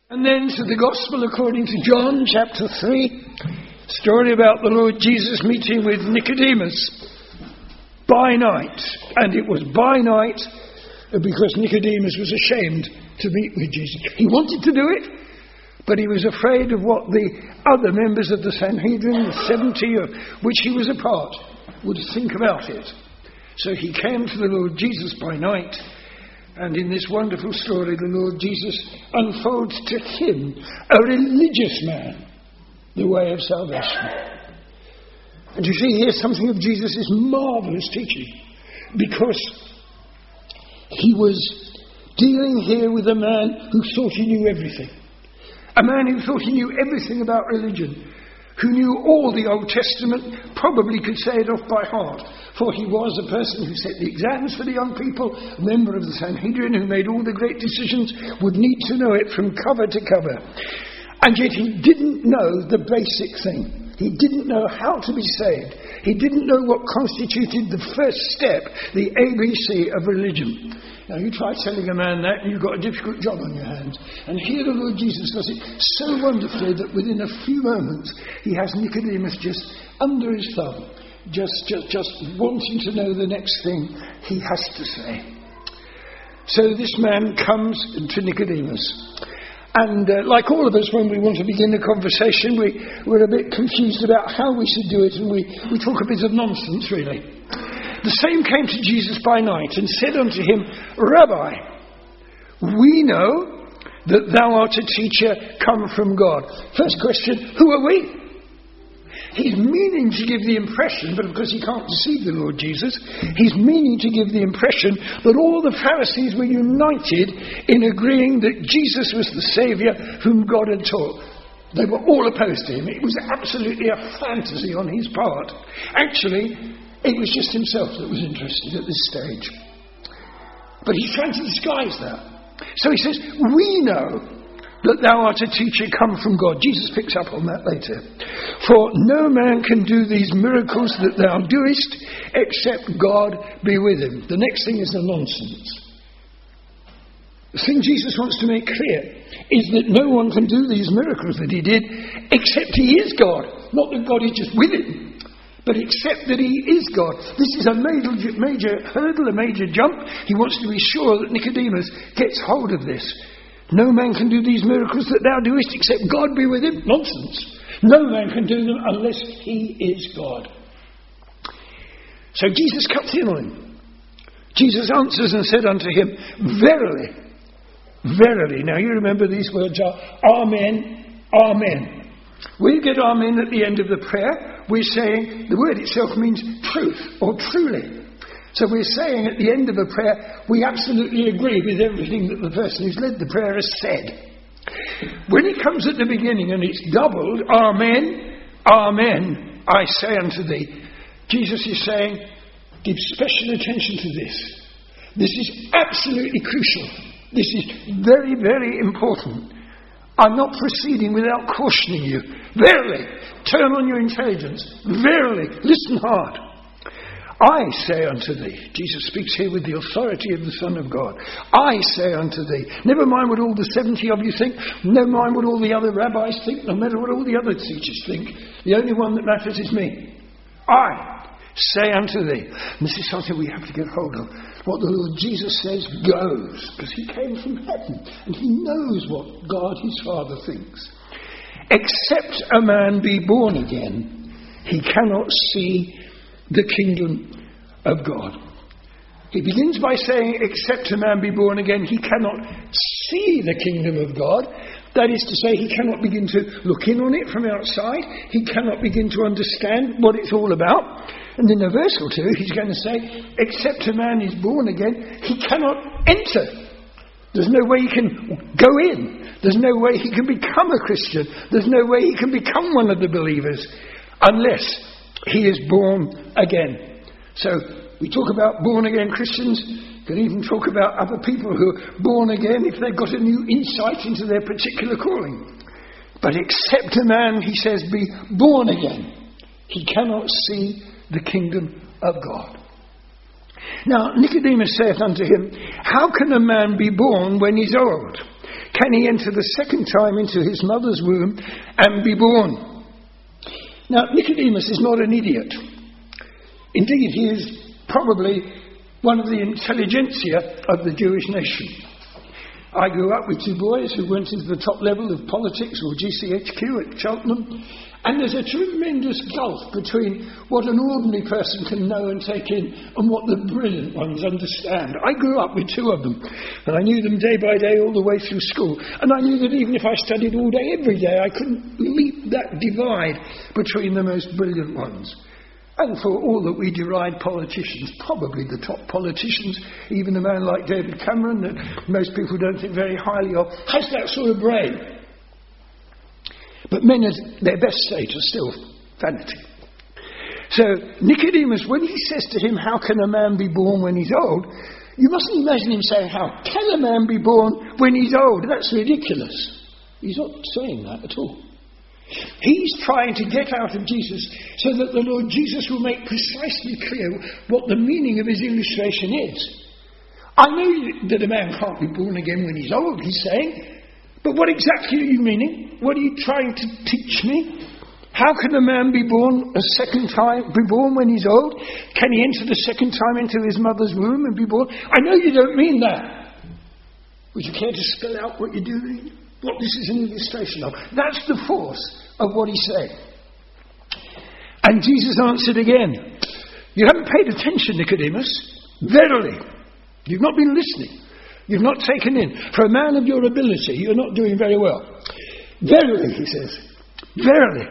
And then to the Gospel according to John, chapter 3, story about the Lord Jesus meeting with Nicodemus by night. And it was by night because Nicodemus was ashamed to meet with Jesus. He wanted to do it, but he was afraid of what the other members of the Sanhedrin, the 70 of which he was a part, would think about it. So he came to the Lord Jesus by night. And in this wonderful story, the Lord Jesus unfolds to him, a religious man, the way of salvation. And you see here something of Jesus' marvellous teaching, because he was dealing here with a man who thought he knew everything. A man who thought he knew everything about religion, who knew all the Old Testament, probably could say it off by heart. For he was a person who set the exams for the young people, a member of the Sanhedrin who made all the great decisions, would need to know it from cover to cover. And yet he didn't know the basic thing. He didn't know how to be saved. He didn't know what constituted the first step, the ABC of religion. Now you try telling a man that and you've got a difficult job on your hands. And here the Lord Jesus does it so wonderfully that within a few moments he has Nicodemus just under his thumb, just wanting to know the next thing he has to say. So this man comes to Nicodemus. And like all of us, when we want to begin a conversation, we're a bit confused about how we should do it, and we talk a bit of nonsense, really. The same came to Jesus by night and said unto him, Rabbi, we know that thou art a teacher come from God. First question, who are we? He's meaning to give the impression, but of course he can't deceive the Lord Jesus, he's meaning to give the impression that all the Pharisees were united in agreeing that Jesus was the Saviour whom God had taught. They were all opposed to him. It was absolutely a fantasy on his part. Actually, it was just himself that was interested at this stage. But he's trying to disguise that. So he says, we know that thou art a teacher come from God. Jesus picks up on that later. For no man can do these miracles that thou doest, except God be with him. The next thing is the nonsense. The thing Jesus wants to make clear is that no one can do these miracles that he did, except he is God. Not that God is just with him, but except that he is God. This is a major hurdle, a major jump. He wants to be sure that Nicodemus gets hold of this. No man can do these miracles that thou doest except God be with him. Nonsense. No man can do them unless he is God. So Jesus cuts in on him. Jesus answers and said unto him, Verily, verily. Now you remember these words are Amen, Amen. We get Amen at the end of the prayer. We're saying the word itself means truth or truly. So we're saying at the end of a prayer, we absolutely agree with everything that the person who's led the prayer has said. When it comes at the beginning and it's doubled, Amen, Amen, I say unto thee, Jesus is saying, give special attention to this. This is absolutely crucial. This is very, very important. I'm not proceeding without cautioning you. Verily, turn on your intelligence. Verily, listen hard. I say unto thee, Jesus speaks here with the authority of the Son of God. I say unto thee, never mind what all the 70 of you think, never mind what all the other rabbis think, no matter what all the other teachers think, the only one that matters is me. I say unto thee. And this is something we have to get hold of. What the Lord Jesus says goes, because he came from heaven and he knows what God his Father thinks. Except a man be born again, he cannot see the kingdom of God. He begins by saying, except a man be born again, he cannot see the kingdom of God. That is to say, he cannot begin to look in on it from outside. He cannot begin to understand what it's all about. And in a verse or two, he's going to say, except a man is born again, he cannot enter. There's no way he can go in. There's no way he can become a Christian. There's no way he can become one of the believers unless he is born again. So we talk about born again Christians. We can even talk about other people who are born again if they've got a new insight into their particular calling. But except a man, he says, be born again, he cannot see the kingdom of God. Now Nicodemus saith unto him, how can a man be born when he's old? can he enter the second time into his mother's womb and be born? Now, Nicodemus is not an idiot. Indeed, he is probably one of the intelligentsia of the Jewish nation. I grew up with two boys who went into the top level of politics, or GCHQ, at Cheltenham, and there's a tremendous gulf between what an ordinary person can know and take in and what the brilliant ones understand. I grew up with two of them, and I knew them day by day all the way through school, and I knew that even if I studied all day, every day, I couldn't leap that divide between the most brilliant ones. And for all that we deride politicians, probably the top politicians, even a man like David Cameron, that most people don't think very highly of, has that sort of brain. But men at their best state are still vanity. So Nicodemus, when he says to him, how can a man be born when he's old? You mustn't imagine him saying, how can a man be born when he's old? That's ridiculous. He's not saying that at all. He's trying to get out of Jesus so that the Lord Jesus will make precisely clear what the meaning of his illustration is. I know that a man can't be born again when he's old, he's saying, but what exactly are you meaning? What are you trying to teach me? How can a man be born a second time, be born when he's old? Can he enter the second time into his mother's womb and be born? I know you don't mean that. Would you care to spell out what you're doing? What this is an illustration of. That's the force of what he's saying. And Jesus answered again, you haven't paid attention, Nicodemus. Verily, you've not been listening. You've not taken in. For a man of your ability, you're not doing very well. Verily, he says, verily,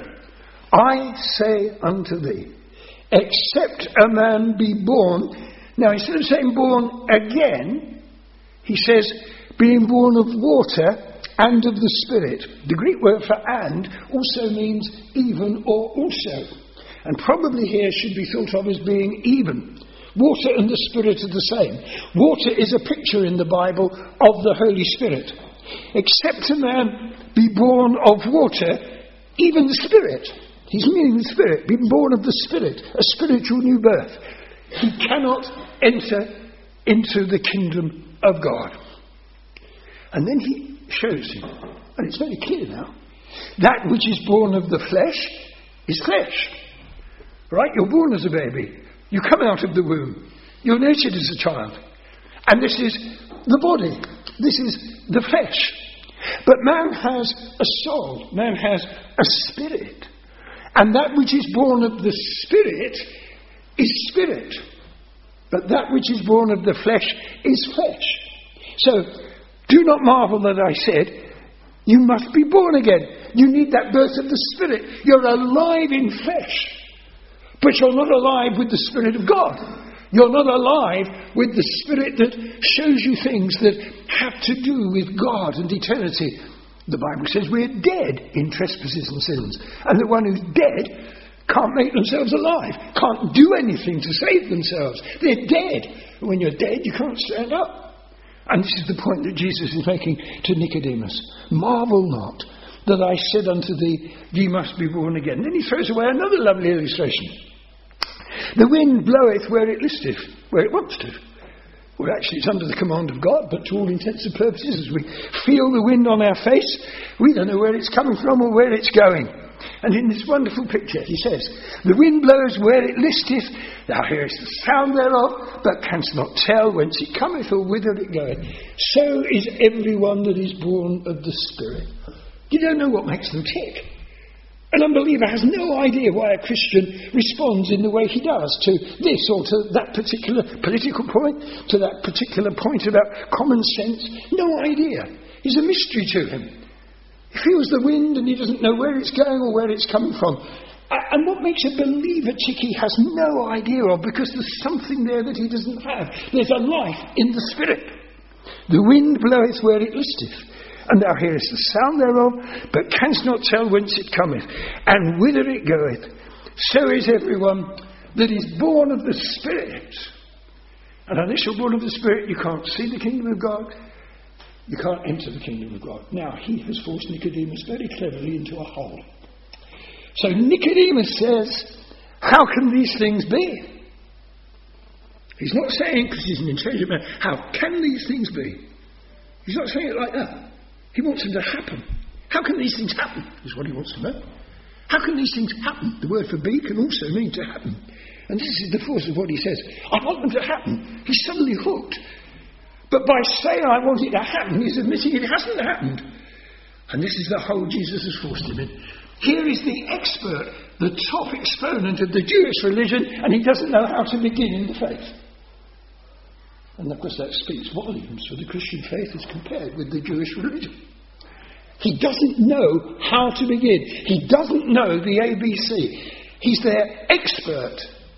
I say unto thee, except a man be born. Now, instead of saying born again, he says, being born of water and of the Spirit. The Greek word for and also means even or also. And probably here should be thought of as being even. Water and the Spirit are the same. Water is a picture in the Bible of the Holy Spirit. Except a man be born of water, even the Spirit. He's meaning the Spirit, being born of the Spirit, a spiritual new birth. He cannot enter into the kingdom of God. And then he shows him, and it's very clear now, that which is born of the flesh is flesh. Right? You're born as a baby. You come out of the womb. You're nurtured as a child. And this is the body. This is the flesh. But man has a soul. Man has a spirit. And that which is born of the Spirit is spirit. But that which is born of the flesh is flesh. So, do not marvel that I said, you must be born again. You need that birth of the Spirit. You're alive in flesh. But you're not alive with the Spirit of God. You're not alive with the Spirit that shows you things that have to do with God and eternity. The Bible says we're dead in trespasses and sins. And the one who's dead can't make themselves alive. Can't do anything to save themselves. They're dead. When you're dead, you can't stand up. And this is the point that Jesus is making to Nicodemus. Marvel not that I said unto thee, ye must be born again. Then he throws away another lovely illustration. The wind bloweth where it listeth, where it wants to. Well, actually, it's under the command of God, but to all intents and purposes, as we feel the wind on our face, we don't know where it's coming from or where it's going. And in this wonderful picture, he says, the wind blows where it listeth, thou hearest the sound thereof, but canst not tell whence it cometh or whither it goeth. So is everyone that is born of the Spirit. You don't know what makes them tick. An unbeliever has no idea why a Christian responds in the way he does to this or to that particular political point, to that particular point about common sense. No idea. It's a mystery to him. He feels the wind and he doesn't know where it's going or where it's coming from. And what makes a believer tick he has no idea of, because there's something there that he doesn't have. There's a life in the Spirit. The wind bloweth where it listeth, and thou hearest the sound thereof, but canst not tell whence it cometh, and whither it goeth. So is everyone that is born of the Spirit. And unless you're born of the Spirit, you can't see the kingdom of God. You can't enter the kingdom of God. Now, he has forced Nicodemus very cleverly into a hole. So Nicodemus says, how can these things be? He's not saying, because he's an intelligent man, how can these things be? He's not saying it like that. He wants them to happen. How can these things happen, is what he wants to know. How can these things happen? The word for be can also mean to happen. And this is the force of what he says. I want them to happen. He's suddenly hooked. But by saying I want it to happen, he's admitting it hasn't happened. And this is the hole Jesus has forced him in. Here is the expert, the top exponent of the Jewish religion, and he doesn't know how to begin in the faith. And of course that speaks volumes for the Christian faith as compared with the Jewish religion. He doesn't know how to begin. He doesn't know the ABC. He's their expert.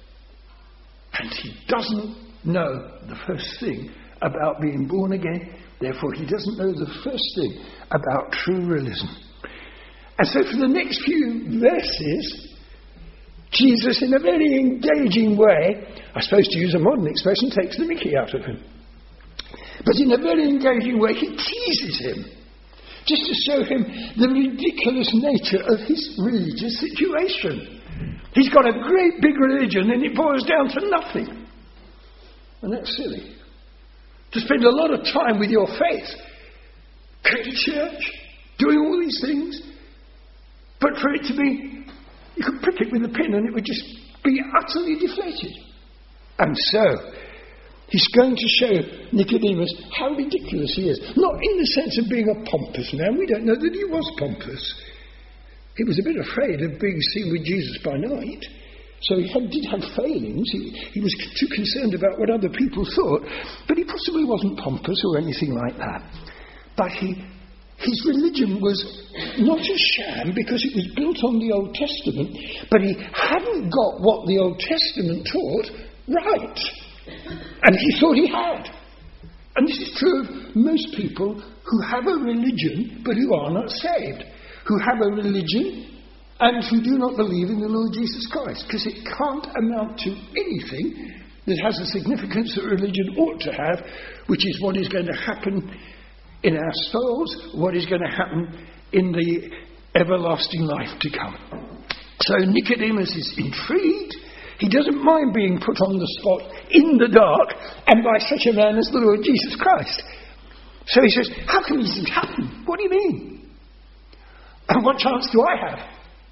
And he doesn't know the first thing about being born again. Therefore, he doesn't know the first thing about true realism. And so for the next few verses, Jesus, in a very engaging way, I suppose to use a modern expression, takes the mickey out of him. But in a very engaging way, he teases him, just to show him the ridiculous nature of his religious situation. He's got a great big religion and it boils down to nothing. And that's silly. To spend a lot of time with your faith, going to church, doing all these things, but for it to be, you could prick it with a pin and it would just be utterly deflated. And so, he's going to show Nicodemus how ridiculous he is. Not in the sense of being a pompous man. We don't know that he was pompous. He was a bit afraid of being seen with Jesus by night. So he did have failings. He was too concerned about what other people thought. But he possibly wasn't pompous or anything like that. But his religion was not a sham because it was built on the Old Testament. But he hadn't got what the Old Testament taught right. And he thought he had. And this is true of most people who have a religion but who are not saved. Who have a religion and who do not believe in the Lord Jesus Christ. Because it can't amount to anything that has the significance that religion ought to have, which is what is going to happen in our souls, what is going to happen in the everlasting life to come. So Nicodemus is intrigued. He doesn't mind being put on the spot in the dark and by such a man as the Lord Jesus Christ. So he says, how can these things happen? What do you mean? And what chance do I have?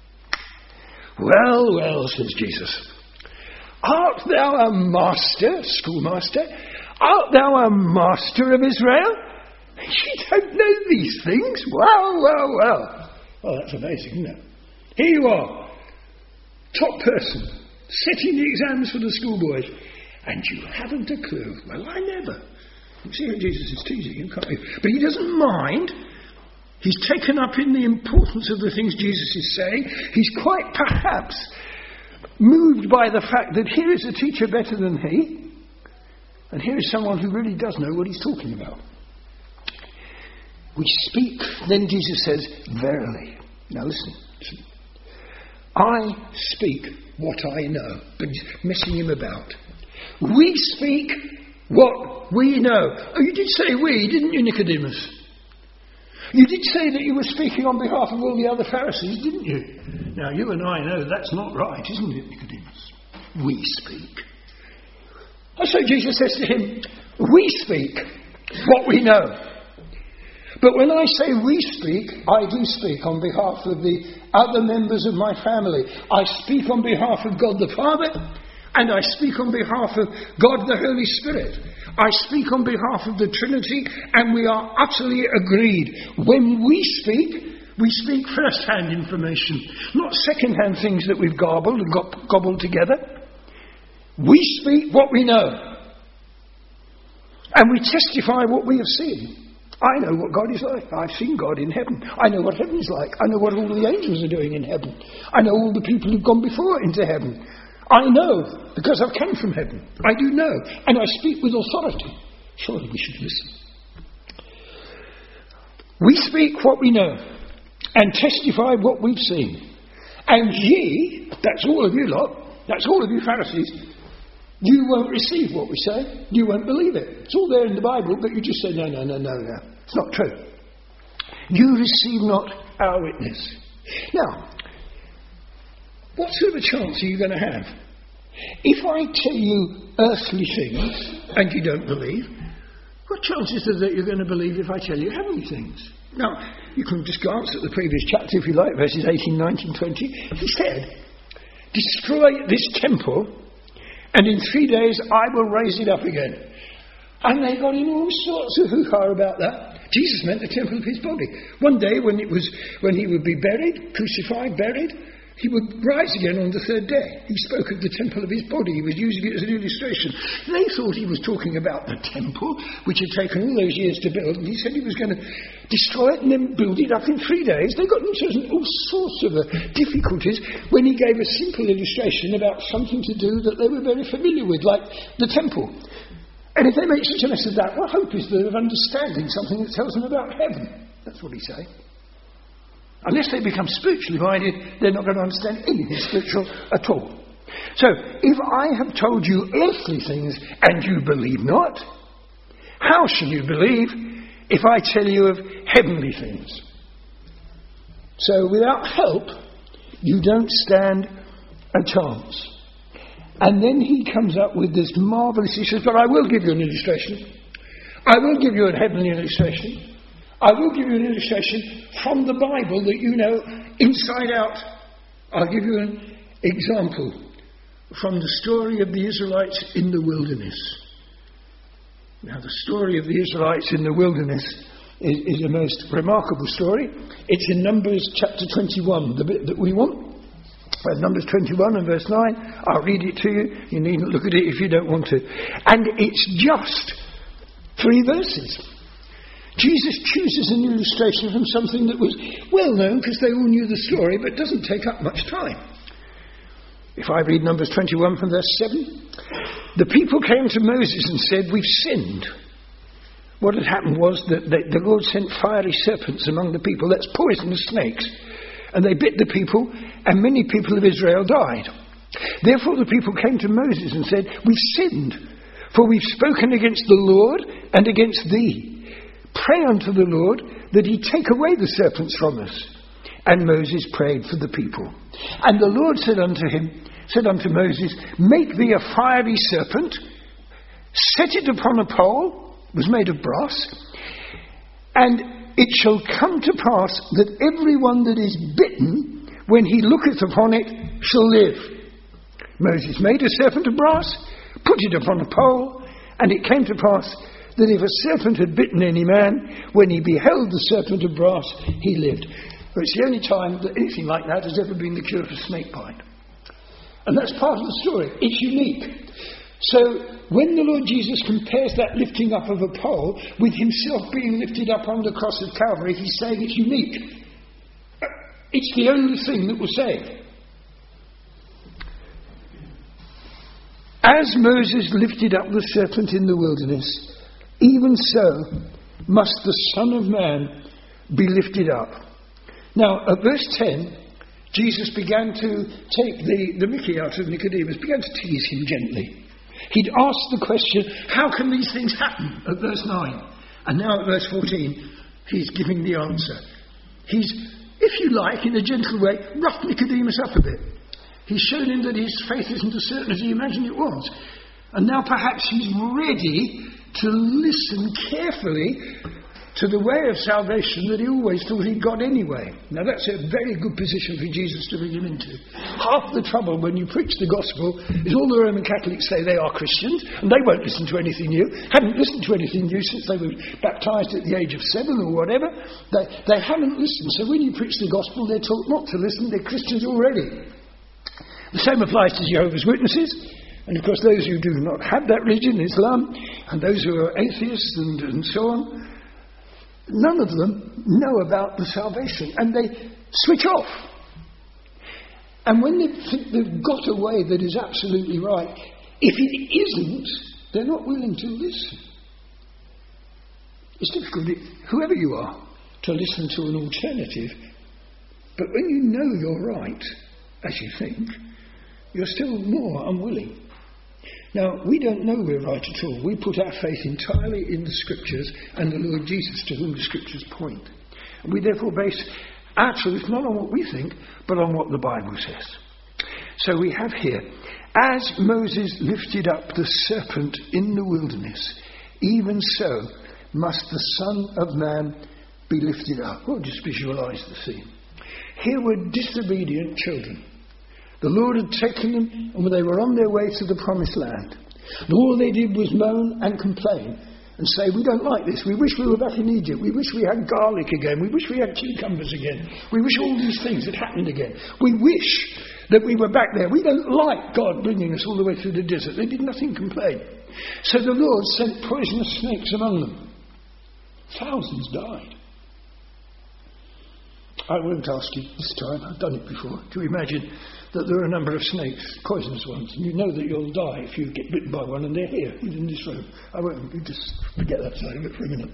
Well, well, says Jesus. Art thou a master, schoolmaster? Art thou a master of Israel? You don't know these things? Well, well, well. Oh, that's amazing, isn't it? Here you are, top person, setting the exams for the schoolboys, and you haven't a clue. Well, I never. You see how Jesus is teasing him, can't you? But he doesn't mind. He's taken up in the importance of the things Jesus is saying. He's quite perhaps moved by the fact that here is a teacher better than he, and here is someone who really does know what he's talking about. We speak, then Jesus says, verily. Now listen. I speak what I know, but he's messing him about. We speak what we know. Oh, you did say we, didn't you, Nicodemus? You did say that you were speaking on behalf of all the other Pharisees, didn't you? Now, you and I know that's not right, isn't it, Nicodemus? We speak. And so Jesus says to him, we speak what we know. But when I say we speak, I do speak on behalf of the other members of my family. I speak on behalf of God the Father, and I speak on behalf of God the Holy Spirit. I speak on behalf of the Trinity, and we are utterly agreed. When we speak first-hand information, not second-hand things that we've garbled and got gobbled together. We speak what we know. And we testify what we have seen. I know what God is like. I've seen God in heaven. I know what heaven's like. I know what all the angels are doing in heaven. I know all the people who've gone before into heaven. I know, because I've come from heaven. I do know. And I speak with authority. Surely we should listen. We speak what we know and testify what we've seen. And ye, that's all of you lot, that's all of you Pharisees, you won't receive what we say. You won't believe it. It's all there in the Bible, but you just say, no. It's not true. You receive not our witness. Now, what sort of a chance are you going to have? If I tell you earthly things and you don't believe, what chances are that you're going to believe if I tell you heavenly things? Now, you can just glance at the previous chapter if you like, verses 18, 19, 20. He said, destroy this temple, and in 3 days I will raise it up again. And they got in all sorts of hoo-ha about that. Jesus meant the temple of his body. One day when he would be buried, crucified, buried, he would rise again on the third day. He spoke of the temple of his body. He was using it as an illustration. They thought he was talking about the temple, which had taken all those years to build, and he said he was going to destroy it and then build it up in 3 days. They got into all sorts of difficulties when he gave a simple illustration about something to do that they were very familiar with, like the temple. And if they make such a mess of that, what hope is there of understanding something that tells them about heaven? That's what he's saying. Unless they become spiritually minded, they're not going to understand anything spiritual at all. So, if I have told you earthly things and you believe not, how shall you believe if I tell you of heavenly things? So, without help, you don't stand a chance. And then he comes up with this marvellous, he says, but I will give you an illustration. I will give you a heavenly illustration. I will give you an illustration from the Bible that you know inside out. I'll give you an example from the story of the Israelites in the wilderness. Now, the story of the Israelites in the wilderness is a most remarkable story. It's in Numbers chapter 21, the bit that we want. Numbers 21 and verse 9. I'll read it to you. You needn't look at it if you don't want to. And it's just 3 verses. Jesus chooses an illustration from something that was well known because they all knew the story, but doesn't take up much time. If I read Numbers 21 from verse 7. The people came to Moses and said, we've sinned. What had happened was that the Lord sent fiery serpents among the people, that's poisonous snakes, and they bit the people, and many people of Israel died. Therefore the people came to Moses and said, we've sinned, for we've spoken against the Lord and against thee. Pray unto the Lord that he take away the serpents from us. And Moses prayed for the people. And the Lord said unto Moses, make thee a fiery serpent, set it upon a pole, was made of brass, and it shall come to pass that every one that is bitten, when he looketh upon it, shall live. Moses made a serpent of brass, put it upon a pole, and it came to pass that if a serpent had bitten any man, when he beheld the serpent of brass, he lived. Well, it's the only time that anything like that has ever been the cure for snake bite. And that's part of the story. It's unique. So, when the Lord Jesus compares that lifting up of a pole with himself being lifted up on the cross of Calvary, he's saying it's unique. It's the only thing that will save. As Moses lifted up the serpent in the wilderness, even so must the Son of Man be lifted up. Now, at verse 10, Jesus began to take the mickey out of Nicodemus, began to tease him gently. He'd asked the question, how can these things happen, at verse 9? And now at verse 14, he's giving the answer. He's, if you like, in a gentle way, roughed Nicodemus up a bit. He's shown him that his faith isn't as certain as he imagined it was. And now perhaps he's ready to listen carefully to the way of salvation that he always thought he'd got anyway. Now that's a very good position for Jesus to bring him into. Half the trouble when you preach the gospel is all the Roman Catholics say they are Christians and they won't listen to anything new. Haven't listened to anything new since they were baptised at the age of 7 or whatever. They haven't listened. So when you preach the gospel, they're taught not to listen. They're Christians already. The same applies to Jehovah's Witnesses. And of course those who do not have that religion, Islam, and those who are atheists and so on, none of them know about the salvation, and they switch off. And when they think they've got a way that is absolutely right, if it isn't, they're not willing to listen. It's difficult, whoever you are, to listen to an alternative, but when you know you're right, as you think, you're still more unwilling. Now, we don't know we're right at all. We put our faith entirely in the Scriptures and the Lord Jesus, to whom the Scriptures point. And we therefore base our truth not on what we think, but on what the Bible says. So we have here, as Moses lifted up the serpent in the wilderness, even so must the Son of Man be lifted up. Well, just visualise the scene. Here were disobedient children. The Lord had taken them, and they were on their way to the promised land. And all they did was moan and complain and say, we don't like this. We wish we were back in Egypt. We wish we had garlic again. We wish we had cucumbers again. We wish all these things had happened again. We wish that we were back there. We don't like God bringing us all the way through the desert. They did nothing complain. So the Lord sent poisonous snakes among them. Thousands died. I won't ask you this time. I've done it before. Do you imagine that there are a number of snakes, poisonous ones, and you know that you'll die if you get bitten by one, and they're here, in this room. I won't. You just forget that side of it for a minute.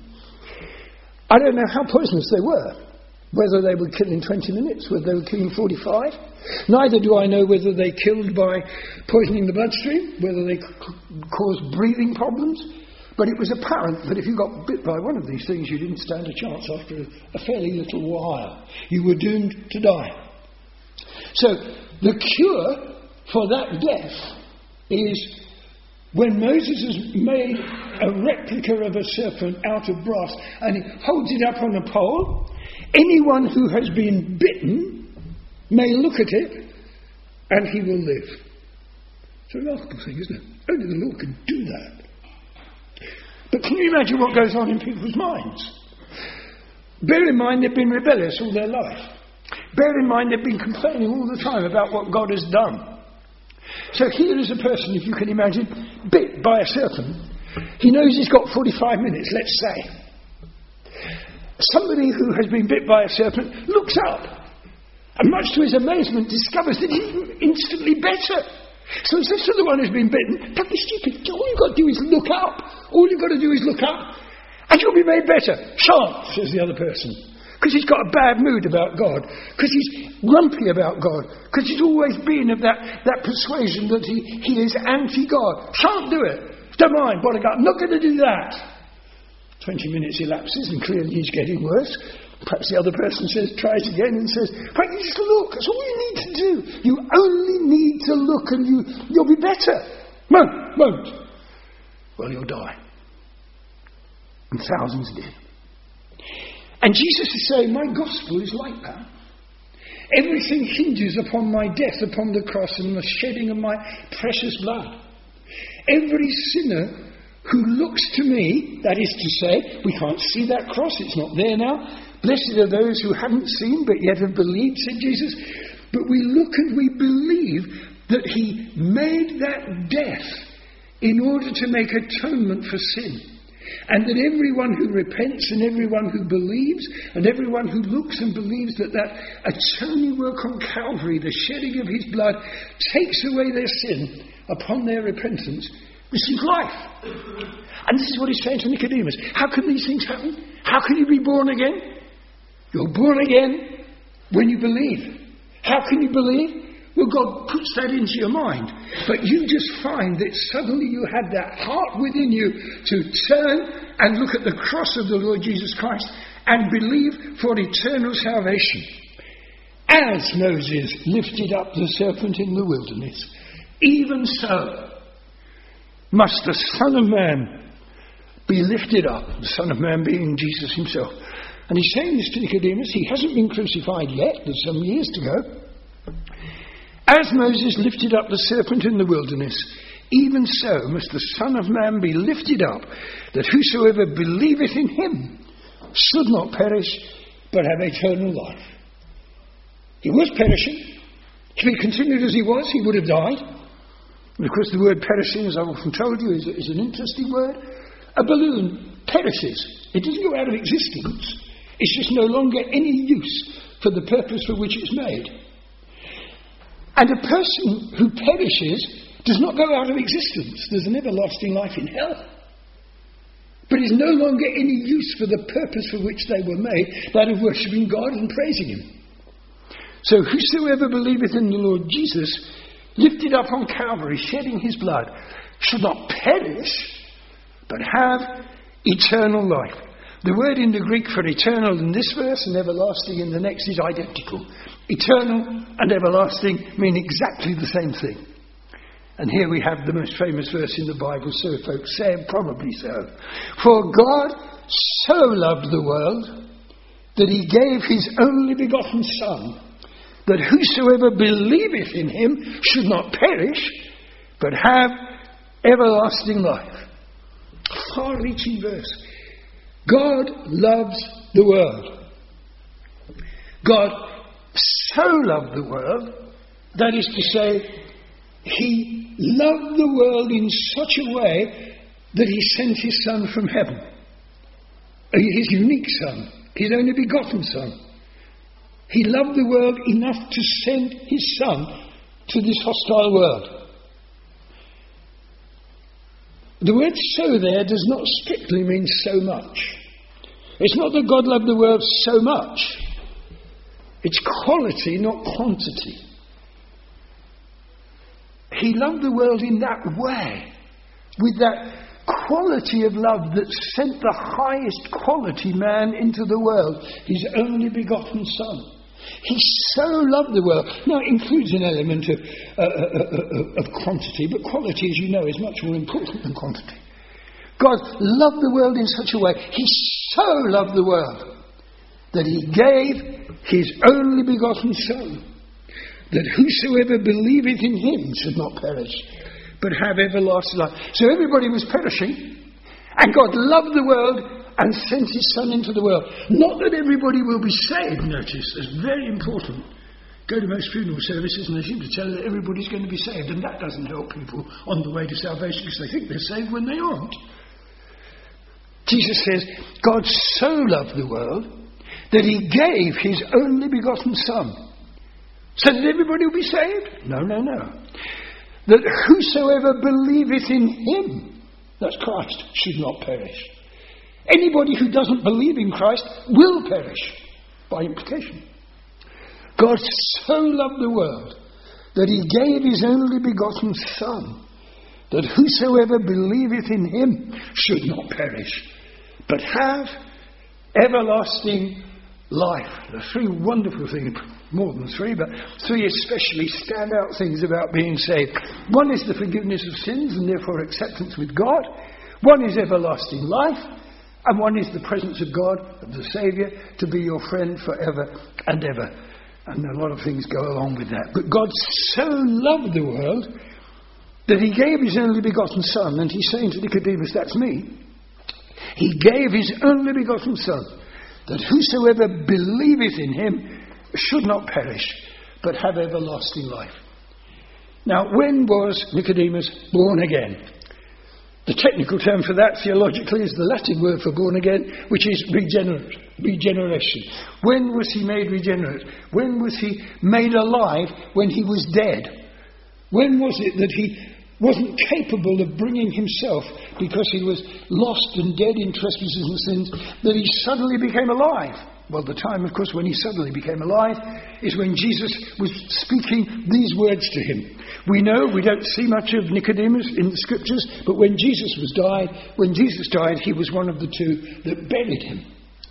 I don't know how poisonous they were. Whether they would kill in 20 minutes, whether they would kill in 45. Neither do I know whether they killed by poisoning the bloodstream, whether they caused breathing problems. But it was apparent that if you got bit by one of these things, you didn't stand a chance after a fairly little while. You were doomed to die. So the cure for that death is when Moses has made a replica of a serpent out of brass and he holds it up on a pole, anyone who has been bitten may look at it and he will live. It's a remarkable thing, isn't it? Only the Lord can do that. But can you imagine what goes on in people's minds? Bear in mind they've been rebellious all their life. Bear in mind they've been complaining all the time about what God has done. So here is a person, if you can imagine, bit by a serpent. He knows he's got 45 minutes, let's say. Somebody who has been bit by a serpent looks up and much to his amazement discovers that he's instantly better. So he says to the one who's been bitten, don't be stupid, all you've got to do is look up. All you've got to do is look up and you'll be made better. Shan't, says the other person. Because he's got a bad mood about God. Because he's grumpy about God. Because he's always been of that persuasion that he is anti-God. Shan't do it. Don't mind, bodyguard, I'm not going to do that. 20 minutes elapses and clearly he's getting worse. Perhaps the other person tries again and says, but you just look, that's all you need to do. You only need to look and you'll be better. Won't. Well, you'll die. And thousands did. And Jesus is saying, my gospel is like that. Everything hinges upon my death upon the cross and the shedding of my precious blood. Every sinner who looks to me, that is to say, we can't see that cross, it's not there now. Blessed are those who haven't seen but yet have believed, said Jesus. But we look and we believe that he made that death in order to make atonement for sin. And that everyone who repents and everyone who believes and everyone who looks and believes that atoning work on Calvary, the shedding of his blood, takes away their sin upon their repentance, receive life. And this is what he's saying to Nicodemus. How can these things happen? How can you be born again? You're born again when you believe. How can you believe? Well, God puts that into your mind. But you just find that suddenly you had that heart within you to turn and look at the cross of the Lord Jesus Christ and believe for eternal salvation. As Moses lifted up the serpent in the wilderness, even so must the Son of Man be lifted up. The Son of Man being Jesus himself. And he's saying this to Nicodemus. He hasn't been crucified yet. There's some years to go. As Moses lifted up the serpent in the wilderness, even so must the Son of Man be lifted up, that whosoever believeth in him should not perish, but have eternal life. He was perishing. If he continued as he was, he would have died. And of course the word perishing, as I've often told you, is an interesting word. A balloon perishes. It doesn't go out of existence. It's just no longer any use for the purpose for which it's made. And a person who perishes does not go out of existence. There's an everlasting life in hell. But is no longer any use for the purpose for which they were made, that of worshipping God and praising him. So whosoever believeth in the Lord Jesus, lifted up on Calvary, shedding his blood, should not perish, but have eternal life. The word in the Greek for eternal in this verse and everlasting in the next is identical. Eternal and everlasting mean exactly the same thing. And here we have the most famous verse in the Bible, so folks say, and probably so. For God so loved the world that he gave his only begotten Son, that whosoever believeth in him should not perish, but have everlasting life. Far-reaching verse. God loves the world. God so loved the world, that is to say, he loved the world in such a way that he sent his Son from heaven. His unique Son, his only begotten Son. He loved the world enough to send his Son to this hostile world. The word so there does not strictly mean so much. It's not that God loved the world so much. It's quality, not quantity. He loved the world in that way, with that quality of love that sent the highest quality man into the world, his only begotten Son. He so loved the world. Now, it includes an element of quantity, but quality, as you know, is much more important than quantity. God loved the world in such a way. He so loved the world that he gave his only begotten Son, that whosoever believeth in him should not perish, but have everlasting life. So everybody was perishing, and God loved the world and sent his Son into the world. Not that everybody will be saved, notice, that's very important. Go to most funeral services and they seem to tell you that everybody's going to be saved, and that doesn't help people on the way to salvation because they think they're saved when they aren't. Jesus says, God so loved the world that he gave his only begotten Son. So that everybody will be saved? No, no, no. That whosoever believeth in him, that's Christ, should not perish. Anybody who doesn't believe in Christ will perish, by implication. God so loved the world that he gave his only begotten Son, that whosoever believeth in him should not perish, but have everlasting life. There are three wonderful things, more than three, but three especially standout things about being saved. One is the forgiveness of sins and therefore acceptance with God. One is everlasting life. And one is the presence of God, of the Saviour, to be your friend forever and ever. And a lot of things go along with that. But God so loved the world that he gave his only begotten Son. And he's saying to Nicodemus, that's me. He gave his only begotten Son, that whosoever believeth in him should not perish, but have everlasting life. Now, when was Nicodemus born again? The technical term for that theologically is the Latin word for born again, which is regeneration. When was he made regenerate? When was he made alive when he was dead? When was it that he wasn't capable of bringing himself, because he was lost and dead in trespasses and sins, that he suddenly became alive? Well, the time, of course, when he suddenly became alive is when Jesus was speaking these words to him. We know, we don't see much of Nicodemus in the scriptures, but when Jesus died, he was one of the two that buried him.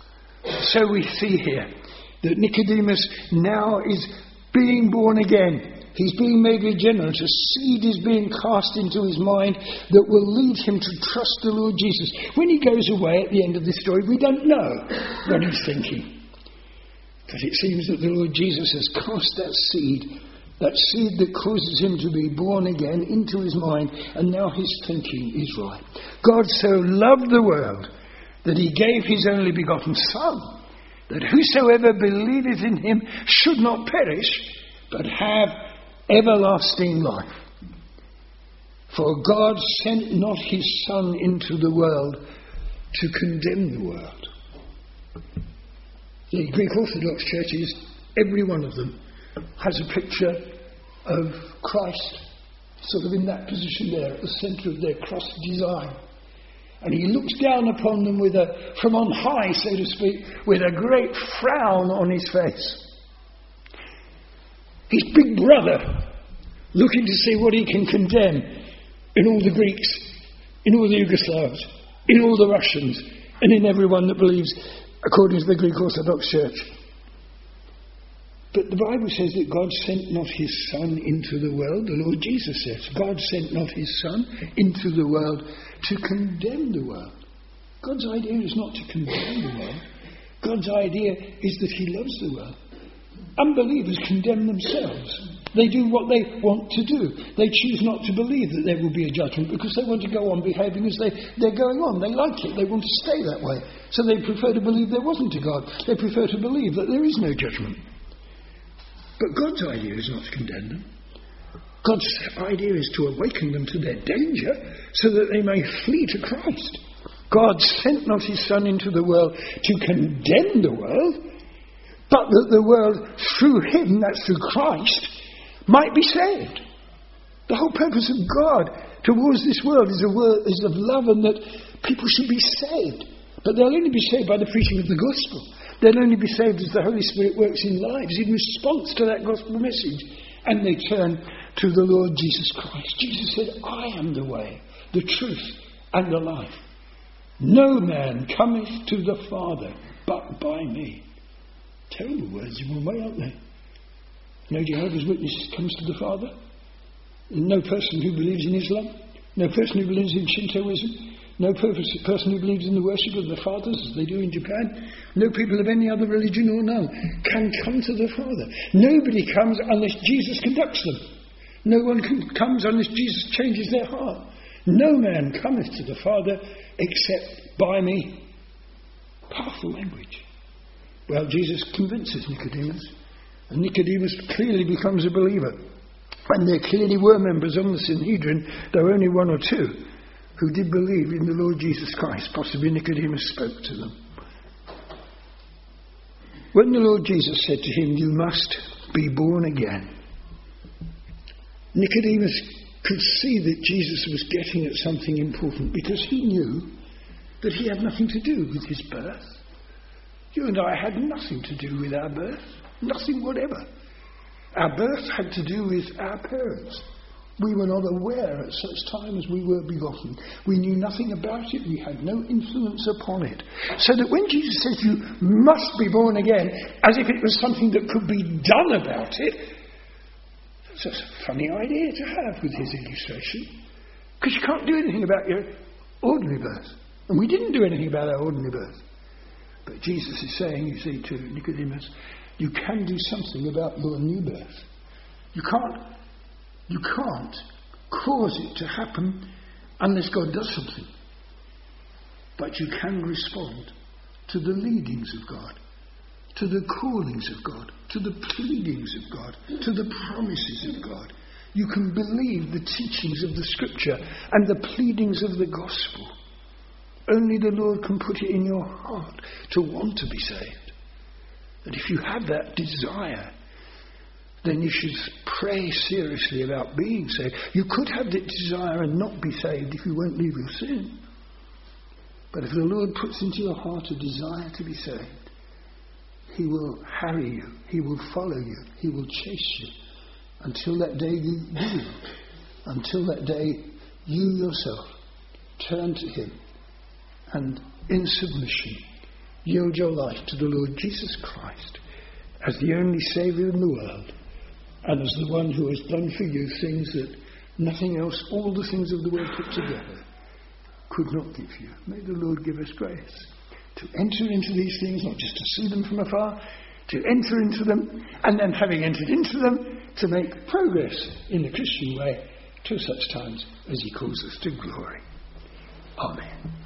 So we see here that Nicodemus now is being born again. He's being made regenerate. A seed is being cast into his mind that will lead him to trust the Lord Jesus. When he goes away at the end of this story, we don't know what he's thinking. But it seems that the Lord Jesus has cast that seed that causes him to be born again, into his mind, and now his thinking is right. God so loved the world that he gave his only begotten Son, that whosoever believeth in him should not perish, but have everlasting life. For God sent not his Son into the world to condemn the world. The Greek Orthodox churches, every one of them, has a picture of Christ sort of in that position there at the centre of their cross design. And he looks down upon them from on high, so to speak, with a great frown on his face. His big brother, looking to see what he can condemn in all the Greeks, in all the Yugoslavs, in all the Russians, and in everyone that believes according to the Greek Orthodox Church. But the Bible says that God sent not his Son into the world. The Lord Jesus says, God sent not his Son into the world to condemn the world. God's idea is not to condemn the world. God's idea is that he loves the world. Unbelievers condemn themselves. They do what they want to do. They choose not to believe that there will be a judgment because they want to go on behaving as they're going on. They like it. They want to stay that way. So they prefer to believe there wasn't a God. They prefer to believe that there is no judgment. But God's idea is not to condemn them. God's idea is to awaken them to their danger so that they may flee to Christ. God sent not his Son into the world to condemn the world, but that the world through him, that's through Christ, might be saved. The whole purpose of God towards this world is of love, and that people should be saved. But they'll only be saved by the preaching of the gospel. They'll only be saved as the Holy Spirit works in lives in response to that gospel message. And they turn to the Lord Jesus Christ. Jesus said, I am the way, the truth, and the life. No man cometh to the Father but by me. Terrible words in one way, aren't they? No Jehovah's Witness comes to the Father. No person who believes in Islam. No person who believes in Shintoism. No person who believes in the worship of the fathers, as they do in Japan. No people of any other religion or none can come to the Father. Nobody comes unless Jesus conducts them. No one comes unless Jesus changes their heart. No man cometh to the Father except by me. Powerful language. Well, Jesus convinces Nicodemus. And Nicodemus clearly becomes a believer. And there clearly were members on the Sanhedrin, though only one or two, who did believe in the Lord Jesus Christ. Possibly Nicodemus spoke to them. When the Lord Jesus said to him, you must be born again, Nicodemus could see that Jesus was getting at something important, because he knew that he had nothing to do with his birth. You and I had nothing to do with our birth. Nothing whatever. Our birth had to do with our parents. We were not aware at such time as we were begotten. We knew nothing about it. We had no influence upon it. So that when Jesus says you must be born again, as if it was something that could be done about it, that's a funny idea to have with his illustration. Because you can't do anything about your ordinary birth. And we didn't do anything about our ordinary birth. But Jesus is saying, you see, to Nicodemus, you can do something about your new birth. You can't cause it to happen unless God does something. But you can respond to the leadings of God, to the callings of God, to the pleadings of God, to the promises of God. You can believe the teachings of the Scripture and the pleadings of the gospel. Only the Lord can put it in your heart to want to be saved. And if you have that desire, then you should pray seriously about being saved. You could have that desire and not be saved if you won't leave your sin. But if the Lord puts into your heart a desire to be saved, he will harry you, he will follow you, he will chase you until that day you do. Until that day you yourself turn to him and in submission yield your life to the Lord Jesus Christ as the only Saviour in the world, and as the one who has done for you things that nothing else, all the things of the world put together, could not give you. May the Lord give us grace to enter into these things, not just to see them from afar, to enter into them, and then having entered into them, to make progress in the Christian way to such times as he calls us to glory. Amen.